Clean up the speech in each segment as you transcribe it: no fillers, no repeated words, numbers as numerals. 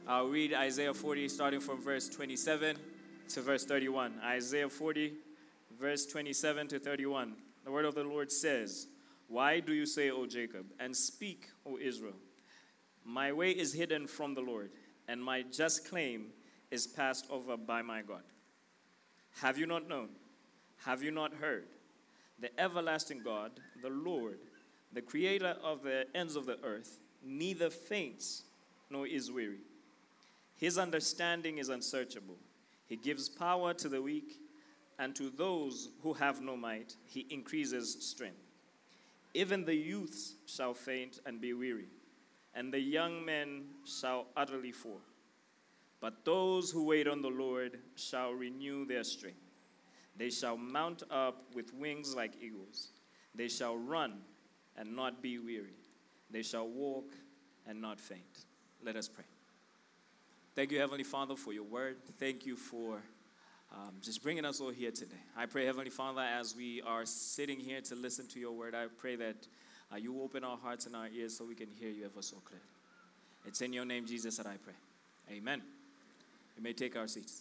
I'll read Isaiah 40, starting from verse 27 to verse 31. Isaiah 40, verse 27 to 31. The word of the Lord says, "Why do you say, O Jacob, and speak, O Israel? My way is hidden from the Lord, and my just claim is passed over by my God. Have you not known? Have you not heard? The everlasting God, the Lord, the creator of the ends of the earth, neither faints nor is weary. His understanding is unsearchable. He gives power to the weak, and to those who have no might, he increases strength. Even the youths shall faint and be weary, and the young men shall utterly fall. But those who wait on the Lord shall renew their strength. They shall mount up with wings like eagles. They shall run and not be weary. They shall walk and not faint." Let us pray. Thank you, Heavenly Father, for your word. Thank you for just bringing us all here today. I pray, Heavenly Father, as we are sitting here to listen to your word, I pray that you open our hearts and our ears so we can hear you ever so clearly. It's in your name, Jesus, that I pray. Amen. You may take our seats.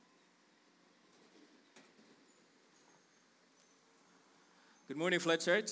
Good morning, Flood Church.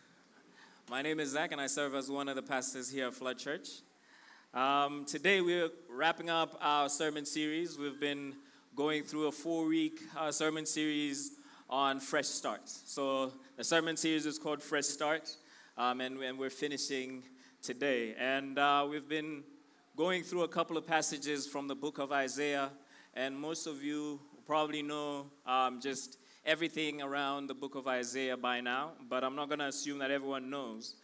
My name is Zach, and I serve as one of the pastors here at Flood Church. Today, we're wrapping up our sermon series. We've been going through a 4-week sermon series on Fresh Start. So the sermon series is called Fresh Start, and we're finishing today. And we've been going through a couple of passages from the book of Isaiah, and most of you probably know just everything around the book of Isaiah by now, but I'm not going to assume that everyone knows.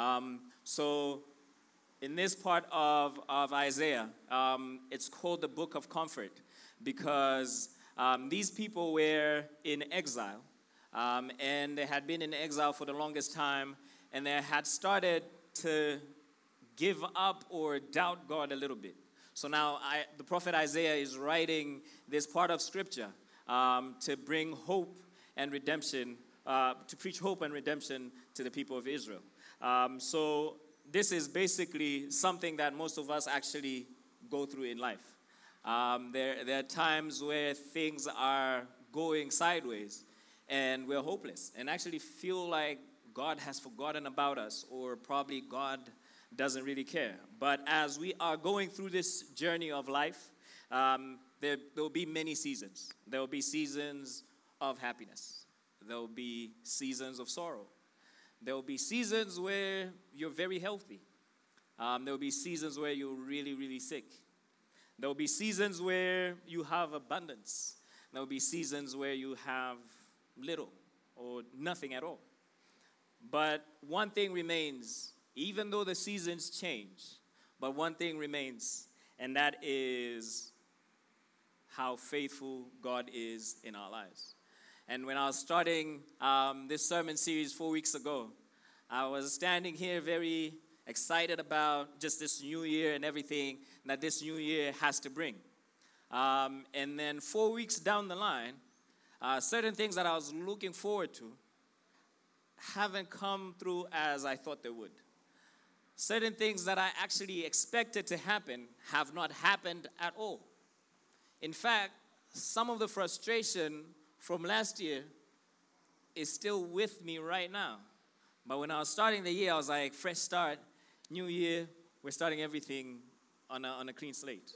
So in this part of Isaiah, it's called the Book of Comfort because these people were in exile, and they had been in exile for the longest time, and they had started to give up or doubt God a little bit. So now the prophet Isaiah is writing this part of Scripture to bring hope and redemption, to preach hope and redemption to the people of Israel. So this is basically something that most of us actually go through in life. There are times where things are going sideways and we're hopeless and actually feel like God has forgotten about us, or probably God doesn't really care. But as we are going through this journey of life, there will be many seasons. There will be seasons of happiness. There will be seasons of sorrow. There will be seasons where you're very healthy. There will be seasons where you're really, really sick. There will be seasons where you have abundance. There will be seasons where you have little or nothing at all. But one thing remains, even though the seasons change, but one thing remains, and that is how faithful God is in our lives. And when I was starting this sermon series 4 weeks ago, I was standing here very excited about just this new year and everything that this new year has to bring. And then 4 weeks down the line, certain things that I was looking forward to haven't come through as I thought they would. Certain things that I actually expected to happen have not happened at all. In fact, some of the frustration from last year is still with me right now. But when I was starting the year, I was like, fresh start, new year, we're starting everything on a clean slate.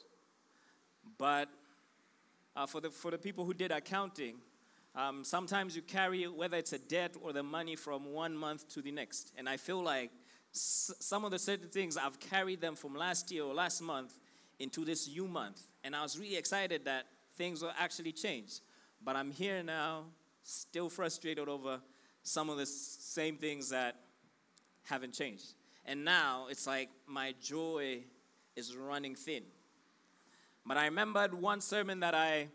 But for the people who did accounting, sometimes you carry, whether it's a debt or the money, from one month to the next. And I feel like some of the certain things, I've carried them from last year or last month into this new month. And I was really excited that things will actually change. But I'm here now, still frustrated over some of the same things that haven't changed. And now it's like my joy is running thin. But I remembered one sermon that I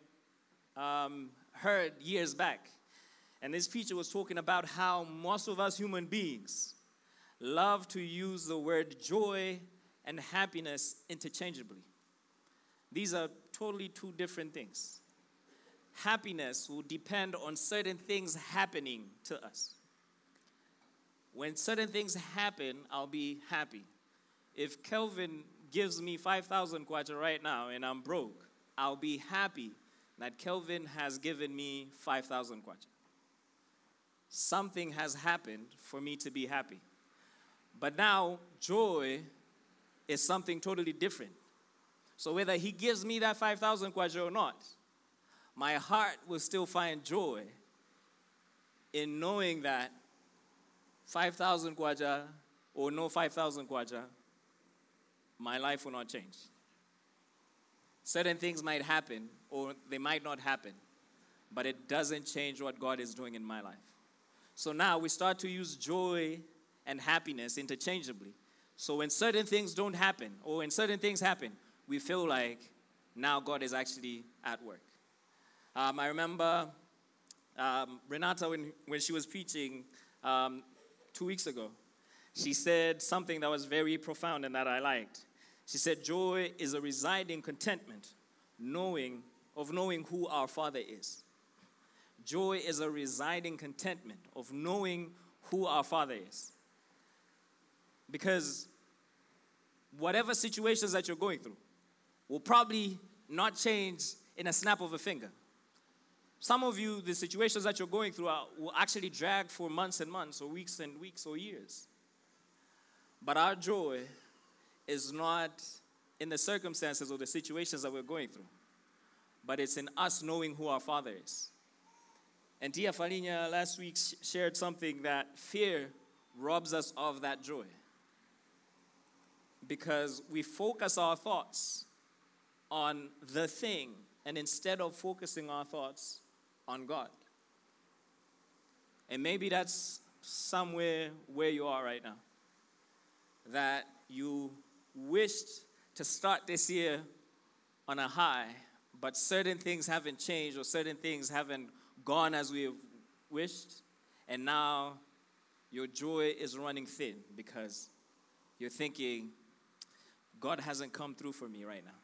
heard years back. And this preacher was talking about how most of us human beings love to use the word joy and happiness interchangeably. These are totally two different things. Happiness will depend on certain things happening to us. When certain things happen, I'll be happy. If Kelvin gives me 5,000 kwacha right now and I'm broke, I'll be happy that Kelvin has given me 5,000 kwacha. Something has happened for me to be happy. But now, joy is something totally different. So whether he gives me that 5,000 kwacha or not, my heart will still find joy in knowing that 5,000 kwacha or no 5,000 kwacha, my life will not change. Certain things might happen or they might not happen, but it doesn't change what God is doing in my life. So now we start to use joy and happiness interchangeably. So when certain things don't happen or when certain things happen, we feel like now God is actually at work. I remember Renata, when she was preaching 2 weeks ago, she said something that was very profound and that I liked. She said, joy is a residing contentment, knowing who our Father is. Joy is a residing contentment of knowing who our Father is. Because whatever situations that you're going through will probably not change in a snap of a finger. Some of you, the situations that you're going through will actually drag for months and months or weeks and weeks or years. But our joy is not in the circumstances or the situations that we're going through, but it's in us knowing who our Father is. And Tia Falinya last week shared something that fear robs us of that joy. Because we focus our thoughts on the thing, and instead of focusing our thoughts on God. And maybe that's somewhere where you are right now. That you wished to start this year on a high, but certain things haven't changed or certain things haven't gone as we have wished, and now your joy is running thin because you're thinking, God hasn't come through for me right now.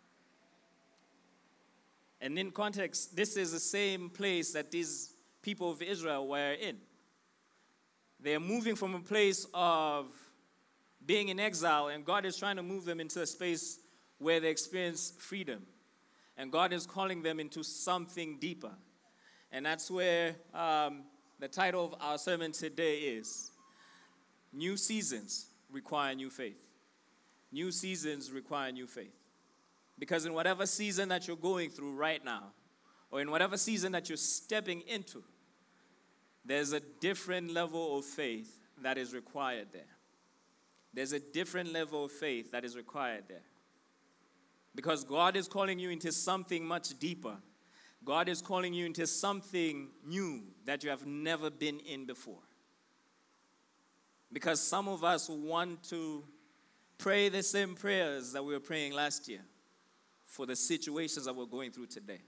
And in context, this is the same place that these people of Israel were in. They're moving from a place of being in exile, and God is trying to move them into a space where they experience freedom. And God is calling them into something deeper. And that's where the title of our sermon today is. New seasons require new faith. New seasons require new faith. Because in whatever season that you're going through right now, or in whatever season that you're stepping into, there's a different level of faith that is required there. There's a different level of faith that is required there. Because God is calling you into something much deeper. God is calling you into something new that you have never been in before. Because some of us want to pray the same prayers that we were praying last year for the situations that we're going through today.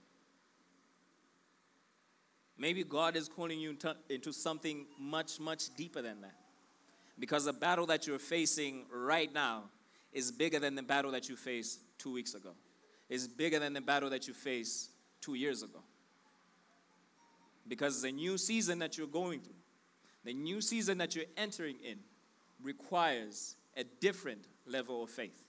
Maybe God is calling you into something much, much deeper than that. Because the battle that you're facing right now is bigger than the battle that you faced 2 weeks ago. It's bigger than the battle that you faced 2 years ago. Because the new season that you're going through, the new season that you're entering in, requires a different level of faith.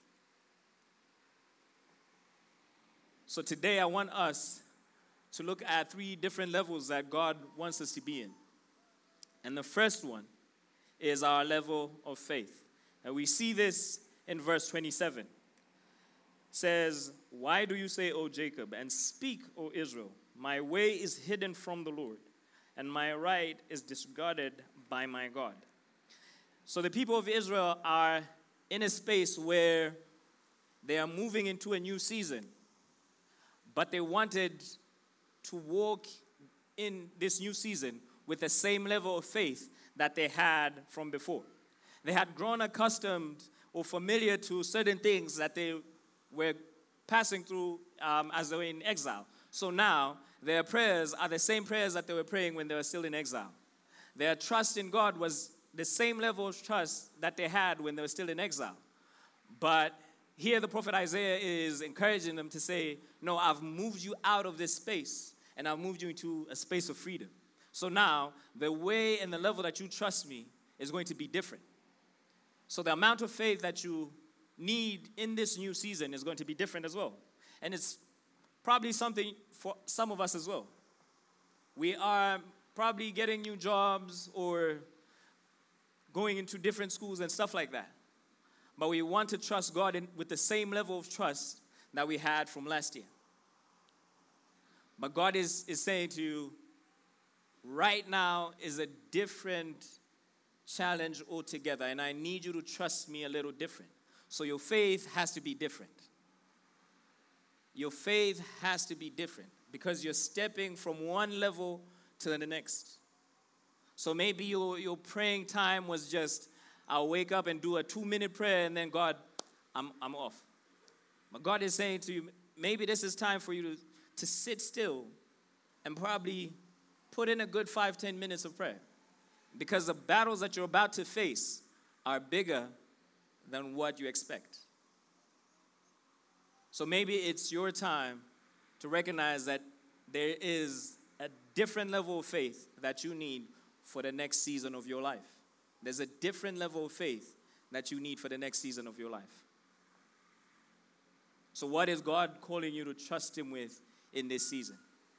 So today I want us to look at 3 different levels that God wants us to be in. And the first one is our level of faith. And we see this in verse 27. It says, "Why do you say, O Jacob, and speak, O Israel? My way is hidden from the Lord, and my right is disregarded by my God." So the people of Israel are in a space where they are moving into a new season, but they wanted to walk in this new season with the same level of faith that they had from before. They had grown accustomed or familiar to certain things that they were passing through as they were in exile. So now their prayers are the same prayers that they were praying when they were still in exile. Their trust in God was the same level of trust that they had when they were still in exile. But here the prophet Isaiah is encouraging them to say, no, I've moved you out of this space and I've moved you into a space of freedom. So now the way and the level that you trust me is going to be different. So the amount of faith that you need in this new season is going to be different as well. And it's probably something for some of us as well. We are probably getting new jobs or going into different schools and stuff like that. But we want to trust God with the same level of trust that we had from last year. But God is saying to you, right now is a different challenge altogether, and I need you to trust me a little different. So your faith has to be different. Your faith has to be different because you're stepping from one level to the next. So maybe your praying time was just, I'll wake up and do a 2-minute prayer and then God, I'm off. But God is saying to you, maybe this is time for you to sit still and probably put in a good 5-10 minutes of prayer. Because the battles that you're about to face are bigger than what you expect. So maybe it's your time to recognize that there is a different level of faith that you need for the next season of your life. There's a different level of faith that you need for the next season of your life. So what is God calling you to trust Him with in this season?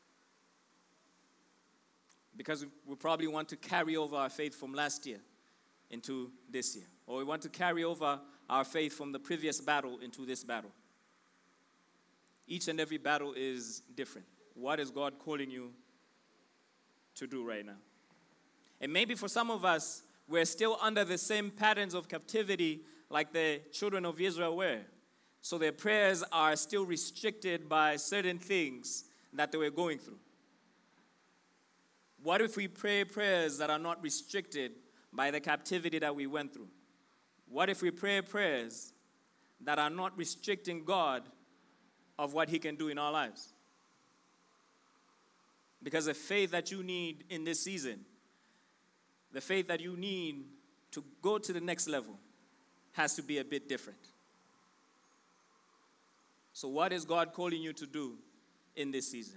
Because we probably want to carry over our faith from last year into this year. Or we want to carry over our faith from the previous battle into this battle. Each and every battle is different. What is God calling you to do right now? And maybe for some of us, we're still under the same patterns of captivity like the children of Israel were. So their prayers are still restricted by certain things that they were going through. What if we pray prayers that are not restricted by the captivity that we went through? What if we pray prayers that are not restricting God of what He can do in our lives? Because the faith that you need in this season, the faith that you need to go to the next level, has to be a bit different. So what is God calling you to do in this season?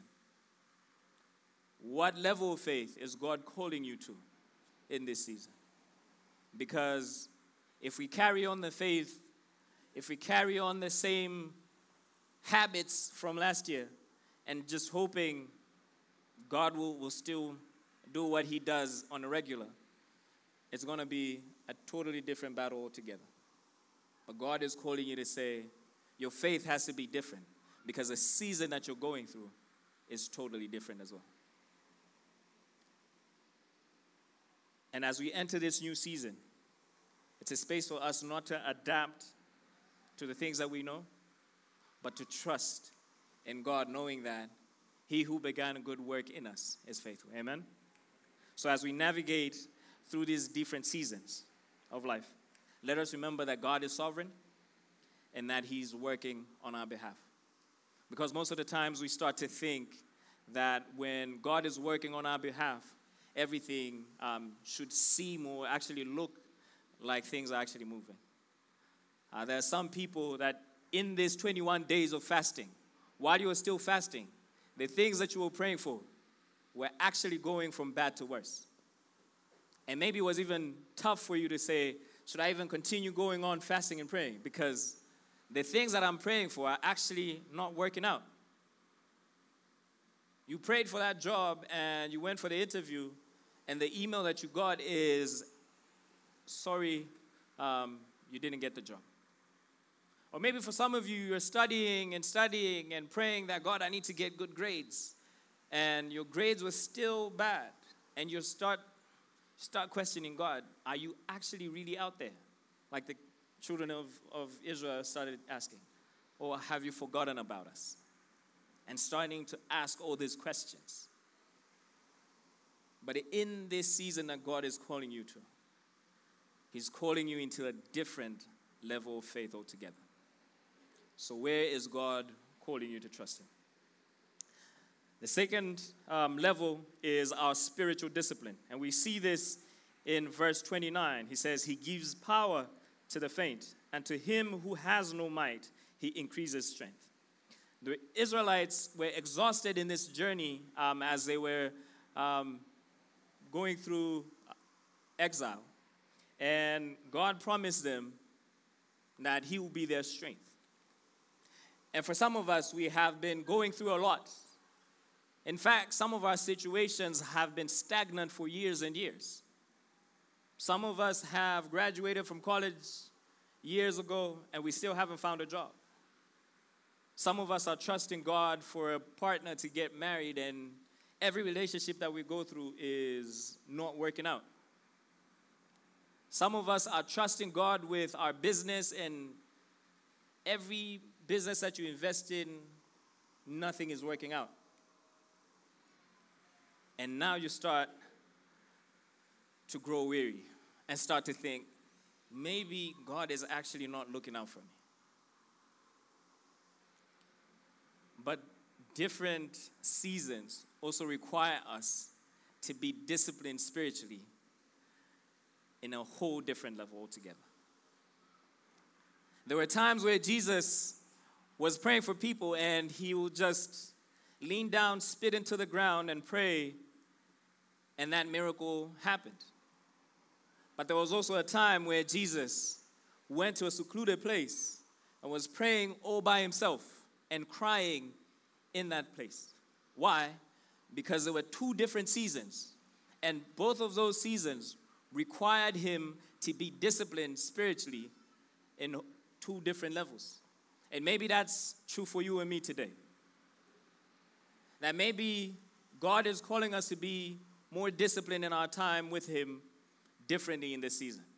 What level of faith is God calling you to in this season? Because if we carry on the faith, if we carry on the same habits from last year and just hoping God will still do what He does on a regular, it's going to be a totally different battle altogether. But God is calling you to say, your faith has to be different because the season that you're going through is totally different as well. And as we enter this new season, it's a space for us not to adapt to the things that we know, but to trust in God, knowing that He who began a good work in us is faithful. Amen? So as we navigate through these different seasons of life, let us remember that God is sovereign and that He's working on our behalf. Because most of the times we start to think that when God is working on our behalf, everything should seem or actually look like things are actually moving. There are some people that in these 21 days of fasting, while you were still fasting, the things that you were praying for were actually going from bad to worse. And maybe it was even tough for you to say, should I even continue going on fasting and praying? Because the things that I'm praying for are actually not working out. You prayed for that job and you went for the interview, and the email that you got is, sorry, you didn't get the job. Or maybe for some of you, you're studying and praying that, God, I need to get good grades. And your grades were still bad. And you start questioning God, are you actually really out there? Like the children of Israel started asking. Or have you forgotten about us? And starting to ask all these questions. But in this season that God is calling you to, He's calling you into a different level of faith altogether. So where is God calling you to trust Him? The second level is our spiritual discipline. And we see this in verse 29. He says, He gives power to the faint, and to him who has no might, He increases strength. The Israelites were exhausted in this journey as they were going through exile. And God promised them that He will be their strength. And for some of us, we have been going through a lot. In fact, some of our situations have been stagnant for years and years. Some of us have graduated from college years ago, and we still haven't found a job. Some of us are trusting God for a partner to get married, and every relationship that we go through is not working out. Some of us are trusting God with our business, and every business that you invest in, nothing is working out. And now you start to grow weary and start to think, maybe God is actually not looking out for me. But different seasons also require us to be disciplined spiritually in a whole different level altogether. There were times where Jesus was praying for people and he would just lean down, spit into the ground and pray, and that miracle happened. But there was also a time where Jesus went to a secluded place and was praying all by himself and crying in that place. Why? Because there were two different seasons, and both of those seasons required him to be disciplined spiritually in two different levels. And maybe that's true for you and me today. That maybe God is calling us to be more disciplined in our time with him differently in this season.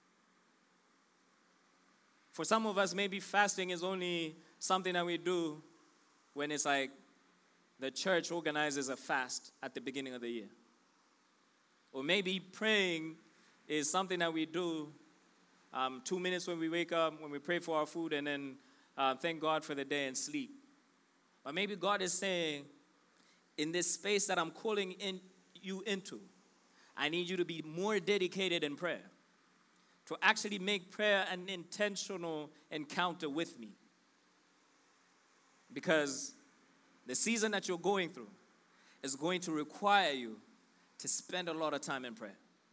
For some of us, maybe fasting is only something that we do when it's like the church organizes a fast at the beginning of the year. Or maybe praying is something that we do 2 minutes when we wake up, when we pray for our food, and then thank God for the day and sleep. But maybe God is saying, in this space that I'm calling you into, I need you to be more dedicated in prayer, to actually make prayer an intentional encounter with me. Because the season that you're going through is going to require you to spend a lot of time in prayer.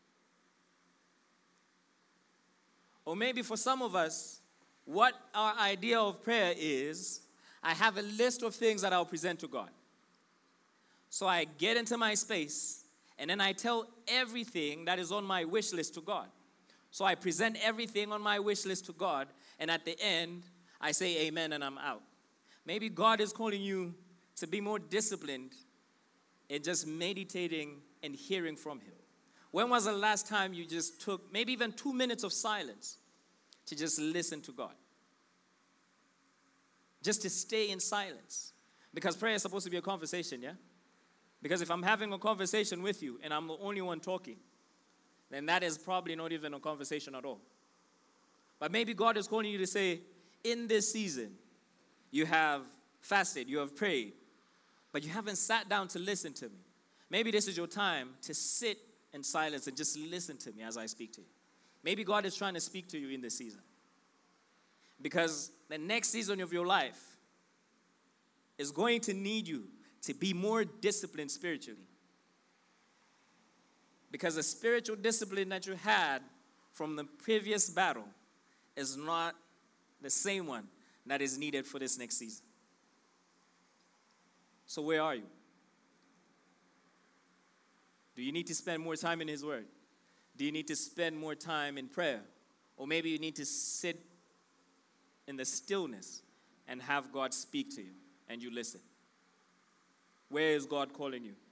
Or maybe for some of us, what our idea of prayer is, I have a list of things that I'll present to God. So I get into my space, and then I tell everything that is on my wish list to God. So I present everything on my wish list to God, and at the end, I say amen and I'm out. Maybe God is calling you to be more disciplined in just meditating and hearing from him. When was the last time you just took maybe even 2 minutes of silence to just listen to God? Just to stay in silence. Because prayer is supposed to be a conversation, yeah? Because if I'm having a conversation with you and I'm the only one talking, then that is probably not even a conversation at all. But maybe God is calling you to say, in this season, you have fasted, you have prayed, but you haven't sat down to listen to me. Maybe this is your time to sit in silence and just listen to me as I speak to you. Maybe God is trying to speak to you in this season. Because the next season of your life is going to need you to be more disciplined spiritually. Because the spiritual discipline that you had from the previous battle is not the same one that is needed for this next season. So where are you? Do you need to spend more time in his word? Do you need to spend more time in prayer? Or maybe you need to sit in the stillness and have God speak to you and you listen. Where is God calling you?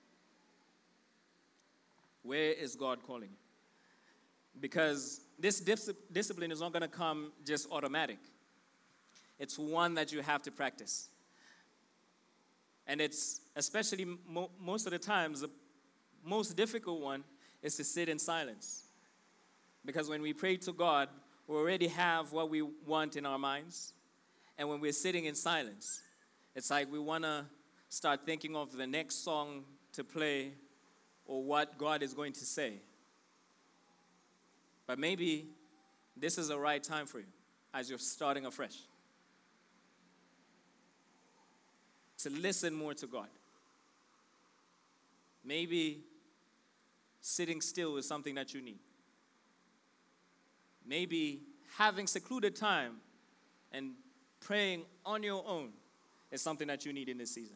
Where is God calling you? Because this discipline is not going to come just automatic. It's one that you have to practice. And it's especially most of the times, the most difficult one is to sit in silence. Because when we pray to God, we already have what we want in our minds. And when we're sitting in silence, it's like we want to start thinking of the next song to play or what God is going to say. But maybe this is the right time for you as you're starting afresh. To listen more to God. Maybe sitting still is something that you need. Maybe having secluded time and praying on your own is something that you need in this season.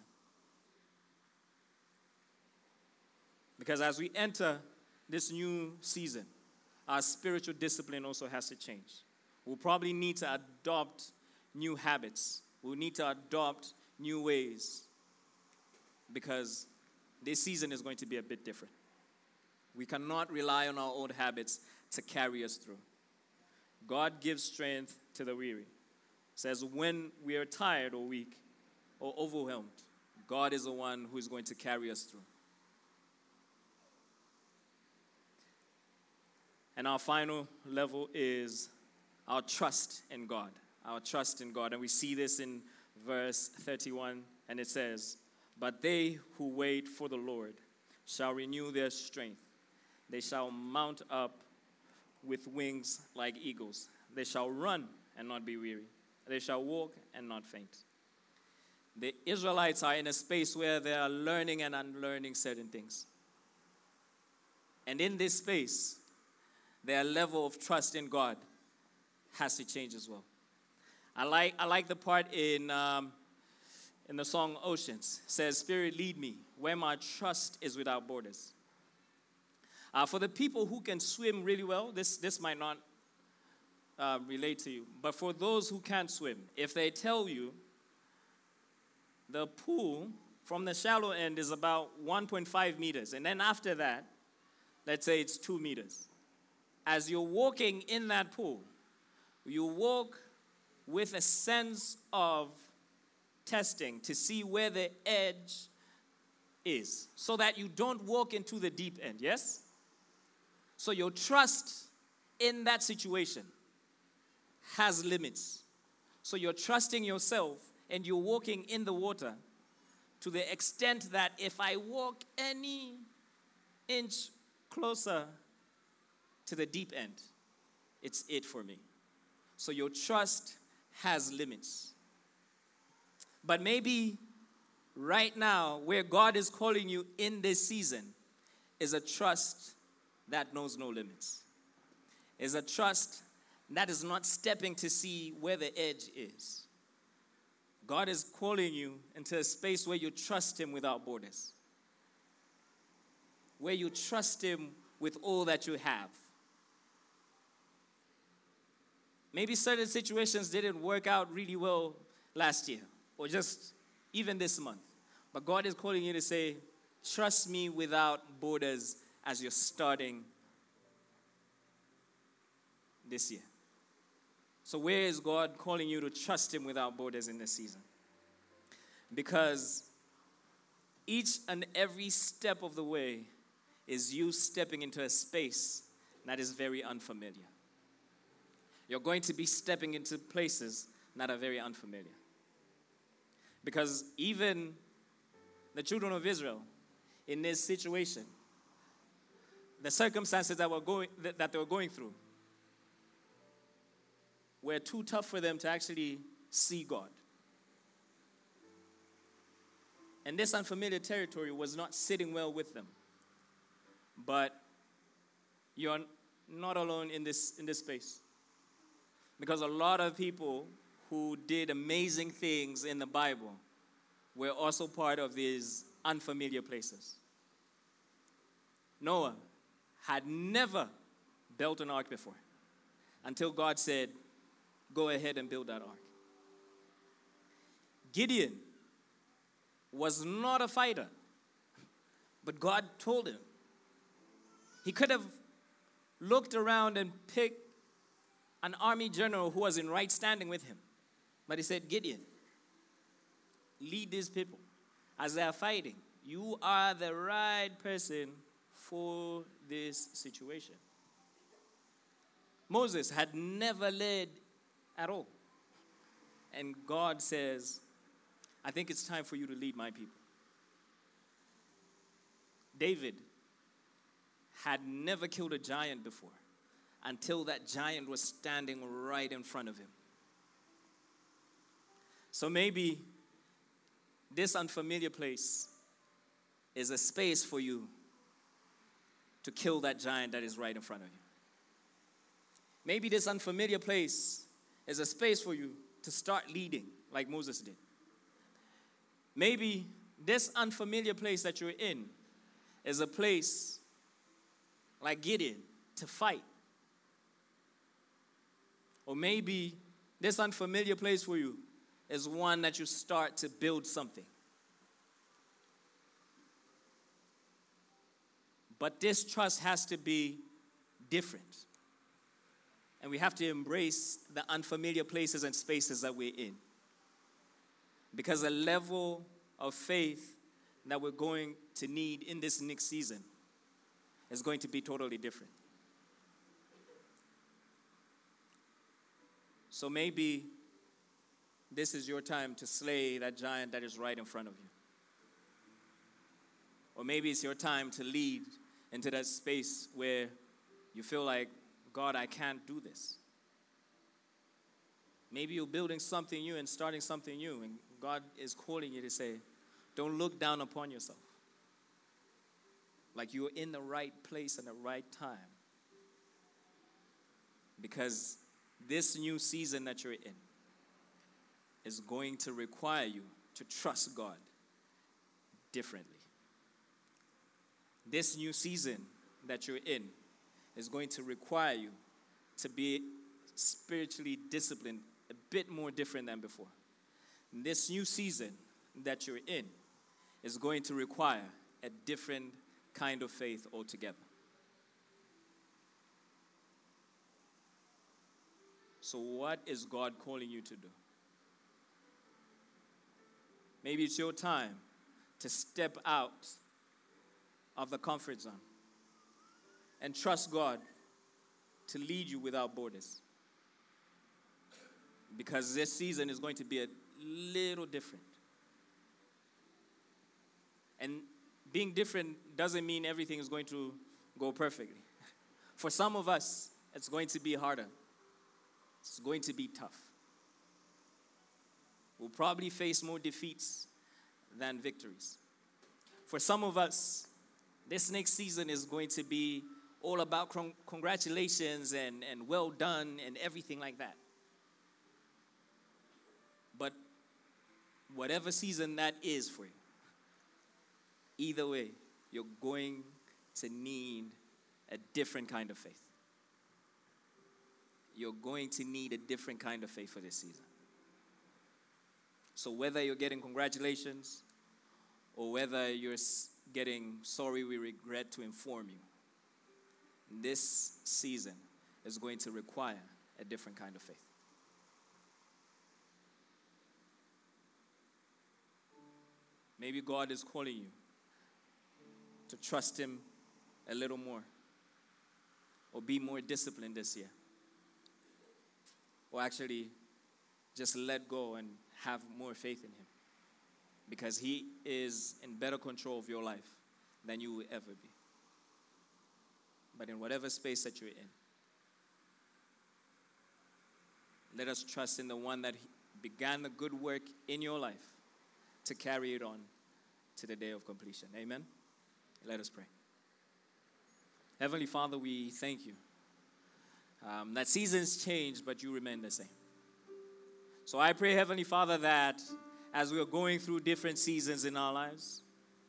Because as we enter this new season, our spiritual discipline also has to change. We'll probably need to adopt new habits. We'll need to adopt new ways because this season is going to be a bit different. We cannot rely on our old habits to carry us through. God gives strength to the weary. It says when we are tired or weak or overwhelmed, God is the one who is going to carry us through. And our final level is our trust in God. Our trust in God. And we see this in verse 31, and it says, "But they who wait for the Lord shall renew their strength. They shall mount up with wings like eagles. They shall run and not be weary. They shall walk and not faint." The Israelites are in a space where they are learning and unlearning certain things. And in this space, their level of trust in God has to change as well. I like the part in the song Oceans. It says, "Spirit, lead me where my trust is without borders." For the people who can swim really well, this might not relate to you. But for those who can't swim, if they tell you the pool from the shallow end is about 1.5 meters, and then after that, let's say it's 2 meters. As you're walking in that pool, you walk with a sense of testing to see where the edge is so that you don't walk into the deep end, yes? So your trust in that situation has limits. So you're trusting yourself and you're walking in the water to the extent that if I walk any inch closer to the deep end, it's it for me. So your trust has limits. But maybe right now, where God is calling you in this season, is a trust that knows no limits. Is a trust that is not stepping to see where the edge is. God is calling you into a space where you trust Him without borders. Where you trust Him with all that you have. Maybe certain situations didn't work out really well last year or just even this month. But God is calling you to say, trust me without borders as you're starting this year. So where is God calling you to trust Him without borders in this season? Because each and every step of the way is you stepping into a space that is very unfamiliar. You're going to be stepping into places that are very unfamiliar. Because even the children of Israel, in this situation, the circumstances that they were going through were too tough for them to actually see God. And this unfamiliar territory was not sitting well with them. But you're not alone in this space. Because a lot of people who did amazing things in the Bible were also part of these unfamiliar places. Noah had never built an ark before until God said, go ahead and build that ark. Gideon was not a fighter, but God told him. He could have looked around and picked an army general who was in right standing with him. But he said, Gideon, lead these people as they are fighting. You are the right person for this situation. Moses had never led at all. And God says, I think it's time for you to lead my people. David had never killed a giant before until that giant was standing right in front of him. So maybe this unfamiliar place is a space for you to kill that giant that is right in front of you. Maybe this unfamiliar place is a space for you to start leading like Moses did. Maybe this unfamiliar place that you're in is a place like Gideon to fight. Or maybe this unfamiliar place for you is one that you start to build something. But this trust has to be different. And we have to embrace the unfamiliar places and spaces that we're in. Because the level of faith that we're going to need in this next season is going to be totally different. So maybe this is your time to slay that giant that is right in front of you. Or maybe it's your time to lead into that space where you feel like, God, I can't do this. Maybe you're building something new and starting something new, and God is calling you to say, don't look down upon yourself. Like you're in the right place and the right time. Because this new season that you're in is going to require you to trust God differently. This new season that you're in is going to require you to be spiritually disciplined a bit more different than before. This new season that you're in is going to require a different kind of faith altogether. So what is God calling you to do? Maybe it's your time to step out of the comfort zone and trust God to lead you without borders. Because this season is going to be a little different. And being different doesn't mean everything is going to go perfectly. For some of us, it's going to be harder. It's going to be tough. We'll probably face more defeats than victories. For some of us, this next season is going to be all about congratulations and well done and everything like that. But whatever season that is for you, either way, you're going to need a different kind of faith. You're going to need a different kind of faith for this season. So whether you're getting congratulations or whether you're getting sorry, we regret to inform you, this season is going to require a different kind of faith. Maybe God is calling you to trust Him a little more or be more disciplined this year. Or actually just let go and have more faith in Him. Because He is in better control of your life than you will ever be. But in whatever space that you're in, let us trust in the one that began the good work in your life to carry it on to the day of completion. Amen? Let us pray. Heavenly Father, we thank you that seasons change, but you remain the same. So I pray, Heavenly Father, that as we are going through different seasons in our lives,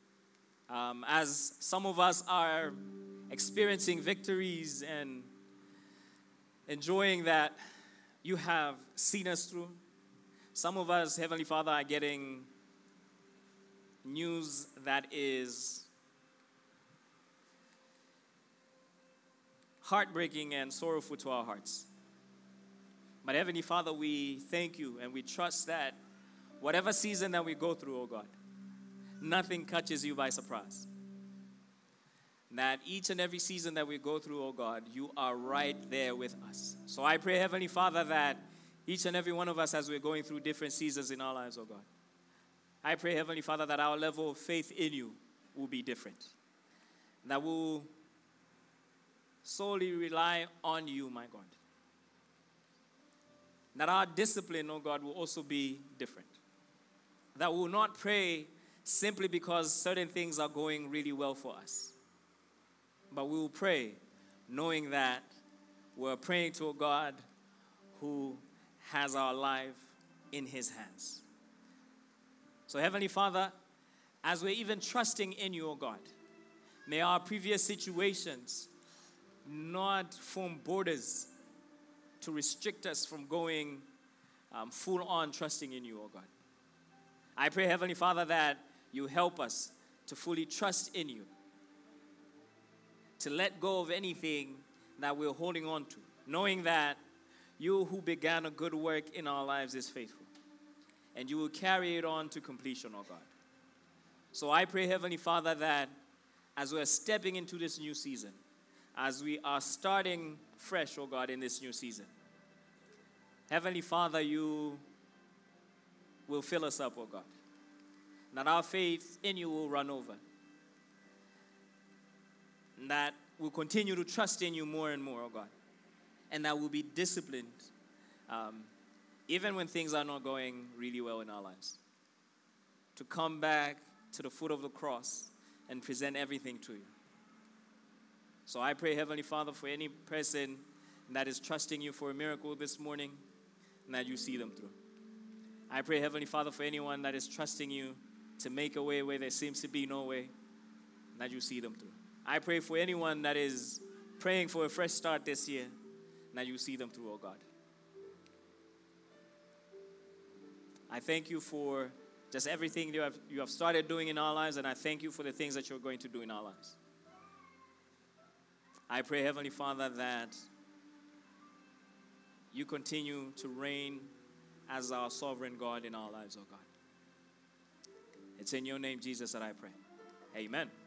as some of us are experiencing victories and enjoying that you have seen us through, some of us, Heavenly Father, are getting news that is heartbreaking and sorrowful to our hearts. But Heavenly Father, we thank you and we trust that whatever season that we go through, oh God, nothing catches you by surprise. That each and every season that we go through, oh God, you are right there with us. So I pray, Heavenly Father, that each and every one of us, as we're going through different seasons in our lives, oh God, I pray, Heavenly Father, that our level of faith in you will be different. That we'll solely rely on you, my God. That our discipline, oh God, will also be different. That we will not pray simply because certain things are going really well for us. But we will pray knowing that we're praying to a God who has our life in His hands. So Heavenly Father, as we're even trusting in you, O God, may our previous situations not form borders to restrict us from going full on trusting in you, O God. I pray, Heavenly Father, that you help us to fully trust in you, to let go of anything that we're holding on to, knowing that you who began a good work in our lives is faithful, and you will carry it on to completion, O God. So I pray, Heavenly Father, that as we're stepping into this new season, as we are starting fresh, O God, in this new season, Heavenly Father, you will fill us up, O God, that our faith in you will run over, and that we'll continue to trust in you more and more, O God, and that we'll be disciplined even when things are not going really well in our lives, to come back to the foot of the cross and present everything to you. So I pray, Heavenly Father, for any person that is trusting you for a miracle this morning, and that you see them through. I pray, Heavenly Father, for anyone that is trusting you to make a way where there seems to be no way, and that you see them through. I pray for anyone that is praying for a fresh start this year, and that you see them through, oh God. I thank you for just everything you have started doing in our lives, and I thank you for the things that you're going to do in our lives. I pray, Heavenly Father, that you continue to reign as our sovereign God in our lives, oh God. It's in your name, Jesus, that I pray. Amen.